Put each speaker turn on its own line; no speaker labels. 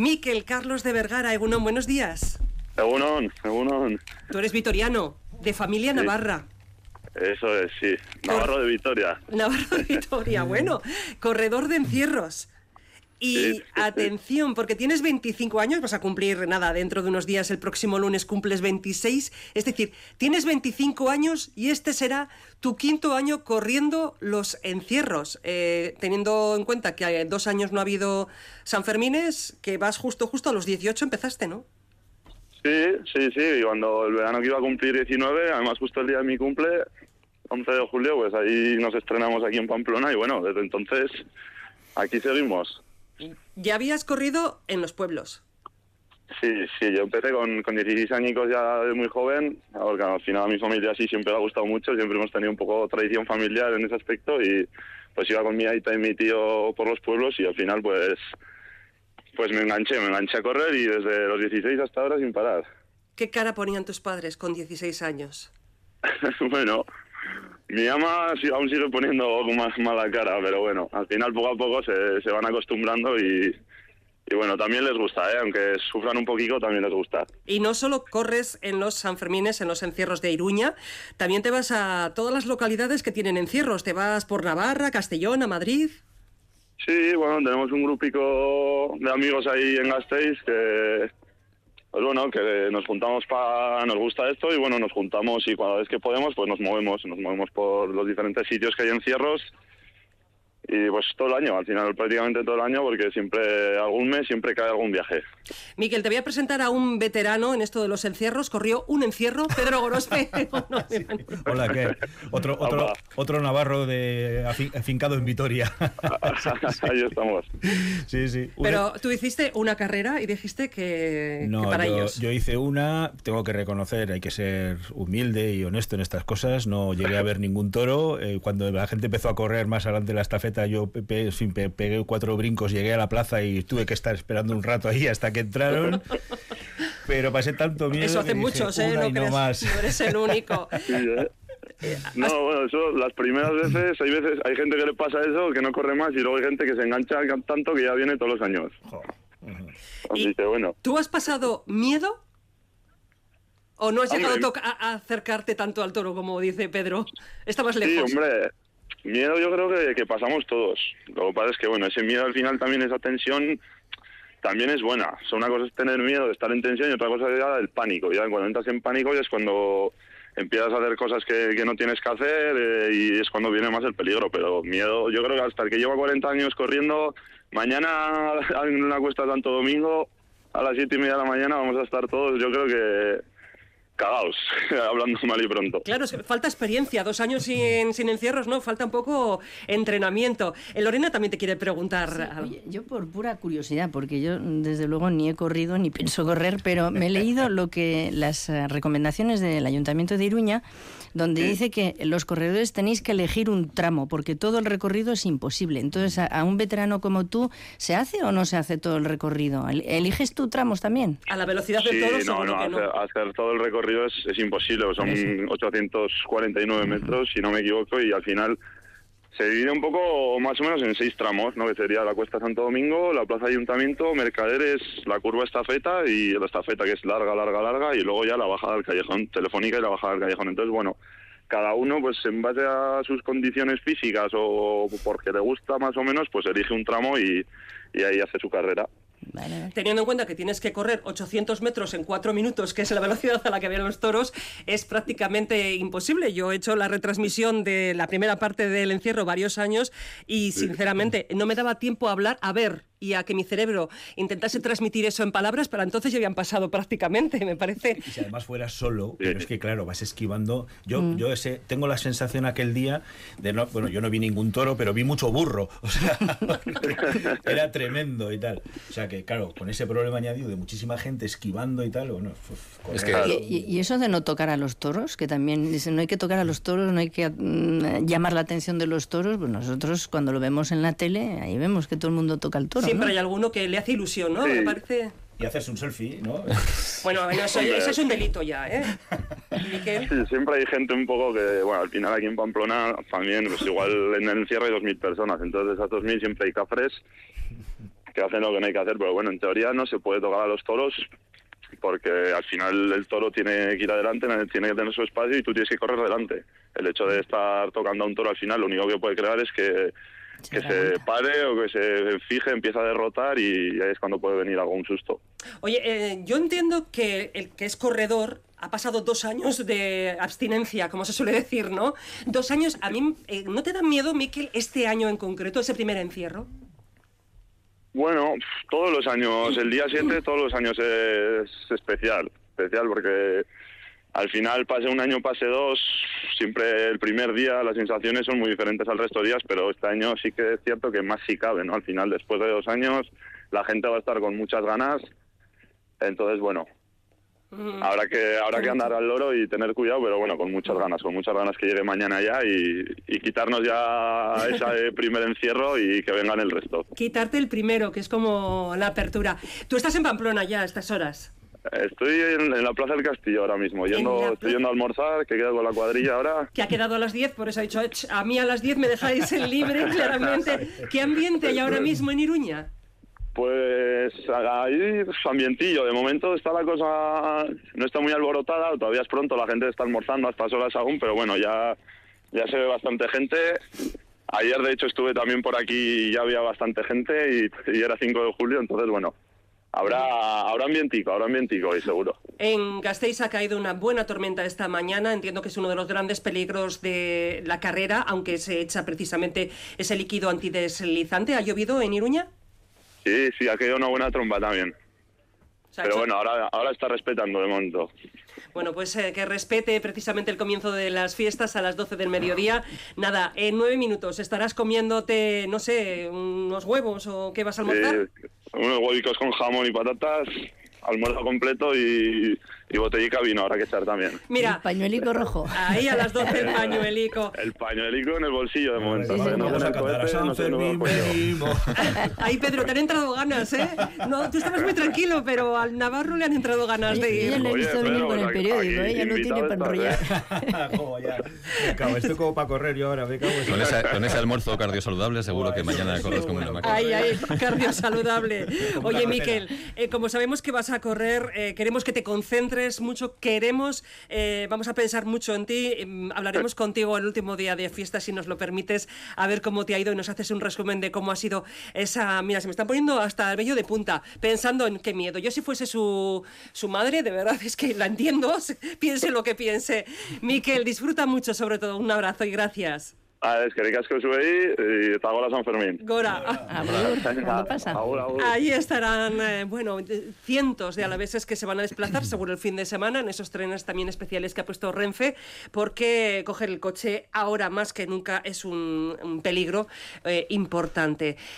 Miquel Carlos de Vergara, Egunon, buenos días.
Egunon.
Tú eres vitoriano, de familia navarra.
Eso es, sí. Navarro de Vitoria.
Navarro de Vitoria, bueno. Corredor de encierros. Y
Sí.
atención, porque tienes 25 años, vas a cumplir, nada, dentro de unos días, el próximo lunes cumples 26. Es decir, tienes 25 años y este será tu 5.º año corriendo los encierros. Teniendo en cuenta que 2 años no ha habido Sanfermines, que vas justo a los 18 empezaste, ¿no?
Sí. Y cuando el verano que iba a cumplir 19, además justo el día de mi cumple, 11 de julio, pues ahí nos estrenamos aquí en Pamplona y bueno, desde entonces aquí seguimos.
Ya habías corrido en los pueblos.
Sí, yo empecé con 16 añicos ya de muy joven, porque al final a mi familia sí siempre me ha gustado mucho, siempre hemos tenido un poco tradición familiar en ese aspecto y pues iba con mi aita y mi tío por los pueblos y al final pues me enganché a correr y desde los 16 hasta ahora sin parar.
¿Qué cara ponían tus padres con 16 años?
Bueno, mi ama aún sigue poniendo más mala cara, pero bueno, al final poco a poco se van acostumbrando y bueno, también les gusta, aunque sufran un poquito, también les gusta.
Y no solo corres en los Sanfermines, en los encierros de Iruña, también te vas a todas las localidades que tienen encierros. Te vas por Navarra, Castellón, a Madrid.
Sí, bueno, tenemos un grupico de amigos ahí en Gasteiz que, pues bueno, que nos juntamos nos gusta esto y bueno, nos juntamos y cada vez que podemos, pues nos movemos por los diferentes sitios que hay encierros y pues todo el año, al final prácticamente todo el año, porque siempre, algún mes, siempre cae algún viaje.
Miquel, te voy a presentar a un veterano en esto de los encierros. Corrió un encierro, Pedro Gorospe.
Sí. Hola, ¿qué? Otro navarro afincado en Vitoria.
Ahí estamos.
Sí.
Pero tú hiciste una carrera y dijiste que para ellos.
Yo hice una, tengo que reconocer, hay que ser humilde y honesto en estas cosas. No llegué a ver ningún toro. Cuando la gente empezó a correr más adelante de la estafeta, yo pegué 4 brincos, llegué a la plaza y tuve que estar esperando un rato ahí hasta que entraron. Pero pasé tanto miedo.
Eso hace muchos,
no más.
No eres el único.
Sí, No, bueno, eso, las primeras veces, hay gente que le pasa eso, que no corre más, y luego hay gente que se engancha tanto que ya viene todos los años. Así que bueno.
¿Tú has pasado miedo? ¿O no has llegado a acercarte tanto al toro como dice Pedro? Estabas lejos.
Sí, hombre, miedo yo creo que pasamos todos. Lo que pasa es que, bueno, ese miedo al final también, esa tensión, también es buena. O sea, una cosa es tener miedo de estar en tensión y otra cosa es ya el pánico. Ya cuando entras en pánico ya es cuando empiezas a hacer cosas que no tienes que hacer y es cuando viene más el peligro. Pero miedo, yo creo que hasta el que lleva 40 años corriendo, mañana en la Cuesta de Santo Domingo, a las 7:30 de la mañana vamos a estar todos, yo creo que cagados, hablando mal y pronto.
Claro, falta experiencia, 2 años sin encierros, ¿no? Falta un poco entrenamiento. Lorena también te quiere preguntar.
Sí, oye, yo por pura curiosidad, porque yo desde luego ni he corrido ni pienso correr, pero me he leído las recomendaciones del Ayuntamiento de Iruña, donde dice que los corredores tenéis que elegir un tramo, porque todo el recorrido es imposible. Entonces, a un veterano como tú, ¿se hace o no se hace todo el recorrido? ¿Eliges tú tramos también?
A la velocidad del toro, seguro que no.
Hacer todo el recorrido es imposible, son 849 metros, si no me equivoco, y al final se divide un poco más o menos en 6 tramos, ¿no? Que sería la Cuesta Santo Domingo, la Plaza Ayuntamiento, Mercaderes, la curva Estafeta y la Estafeta, que es larga, y luego ya la bajada del Callejón Telefónica y la bajada del Callejón. Entonces, bueno, cada uno, pues en base a sus condiciones físicas o porque le gusta más o menos, pues elige un tramo y ahí hace su carrera.
Vale.
Teniendo en cuenta que tienes que correr 800 metros en 4 minutos, que es la velocidad a la que vienen los toros, es prácticamente imposible. Yo he hecho la retransmisión de la primera parte del encierro varios años y, sinceramente, no me daba tiempo a hablar, a ver y a que mi cerebro intentase transmitir eso en palabras, pero entonces ya habían pasado prácticamente, me parece.
Y si además fueras solo, pero es que claro, vas esquivando. Yo tengo la sensación aquel día de yo no vi ningún toro, pero vi mucho burro. O sea, era tremendo y tal. O sea que claro, con ese problema añadido de muchísima gente esquivando y tal, bueno,
es que
¿Y eso de no tocar a los toros? Que también dicen, no hay que tocar a los toros, no hay que llamar la atención de los toros. Pues nosotros cuando lo vemos en la tele, ahí vemos que todo el mundo toca al toro.
Siempre
¿no?
hay alguno que le hace ilusión, ¿no?
Sí.
Me parece.
y hacerse un selfie, ¿no?
Bueno, eso es un delito ya, ¿eh? Miquel.
Sí, siempre hay gente un poco que, bueno, al final aquí en Pamplona también, pues igual en el encierro hay 2.000 personas, entonces a 2.000 siempre hay cafres que hacen lo que no hay que hacer, pero bueno, en teoría no se puede tocar a los toros porque al final el toro tiene que ir adelante, tiene que tener su espacio y tú tienes que correr delante. El hecho de estar tocando a un toro al final lo único que puede crear es que se pare o que se fije, empieza a derrotar y ahí es cuando puede venir algún susto.
Oye, yo entiendo que el que es corredor ha pasado 2 años de abstinencia, como se suele decir, ¿no? 2 años, a mí, ¿no te da miedo, Mikel, este año en concreto, ese primer encierro?
Bueno, todos los años, el día 7 todos los años es especial porque al final pase un año, pase 2, siempre el primer día las sensaciones son muy diferentes al resto de días, pero este año sí que es cierto que más si cabe, ¿no? Al final, después de 2 años, la gente va a estar con muchas ganas, entonces bueno, habrá que andar al loro y tener cuidado, pero bueno, con muchas ganas que llegue mañana ya y quitarnos ya ese primer encierro y que vengan el resto.
Quitarte el primero, que es como la apertura. Tú estás en Pamplona ya a estas horas.
Estoy en la Plaza del Castillo ahora mismo, estoy yendo a almorzar, que quedo con la cuadrilla ahora.
Que ha quedado a las 10, por eso he dicho, a mí a las 10 me dejáis en libre, claramente. ¿Qué ambiente hay ahora mismo en Iruña?
Pues ahí ambientillo, de momento está la cosa, no está muy alborotada, todavía es pronto, la gente está almorzando a estas horas aún, pero bueno, ya se ve bastante gente. Ayer de hecho estuve también por aquí y ya había bastante gente y era 5 de julio, entonces bueno, habrá ambientico hoy seguro.
En Gasteiz ha caído una buena tormenta esta mañana, entiendo que es uno de los grandes peligros de la carrera, aunque se echa precisamente ese líquido antideslizante. ¿Ha llovido en Iruña?
Sí, ha caído una buena tromba también. Pero bueno, ahora está respetando de momento.
Bueno, pues que respete precisamente el comienzo de las fiestas a las 12 del mediodía. Nada, en 9 minutos estarás comiéndote, no sé, unos huevos o ¿qué vas a almorzar?
Sí, unos huevicos con jamón y patatas, almuerzo completo y botellica vino, habrá que echar también.
Mira,
el pañuelico rojo.
Ahí a las 12 el pañuelico.
El pañuelico en el bolsillo de momento.
Ahí, Pedro, te han entrado ganas, ¿eh? No, tú estabas muy tranquilo, pero al Navarro le han entrado ganas de ir.
Yo le he visto venir con el periódico, ya no tiene para enrollar.
Estoy como para correr yo ahora, me cago en...
Con ese almuerzo cardiosaludable seguro que mañana corres como una máquina.
Ahí, cardiosaludable. Oye, Mikel, como sabemos que vas a correr, queremos que te concentres mucho, vamos a pensar mucho en ti, hablaremos contigo el último día de fiesta, si nos lo permites, a ver cómo te ha ido y nos haces un resumen de cómo ha sido esa... Mira, se me están poniendo hasta el vello de punta, pensando en qué miedo. Yo si fuese su madre, de verdad, es que la entiendo, piense lo que piense. Mikel, disfruta mucho, sobre todo, un abrazo y gracias.
Es que ricasco zuei y eta gora San Fermín.
Gora.
¿Cuándo pasa?
Agur.
Ahí estarán, cientos de alaveses que se van a desplazar seguro el fin de semana en esos trenes también especiales que ha puesto Renfe, porque coger el coche ahora más que nunca es un peligro importante.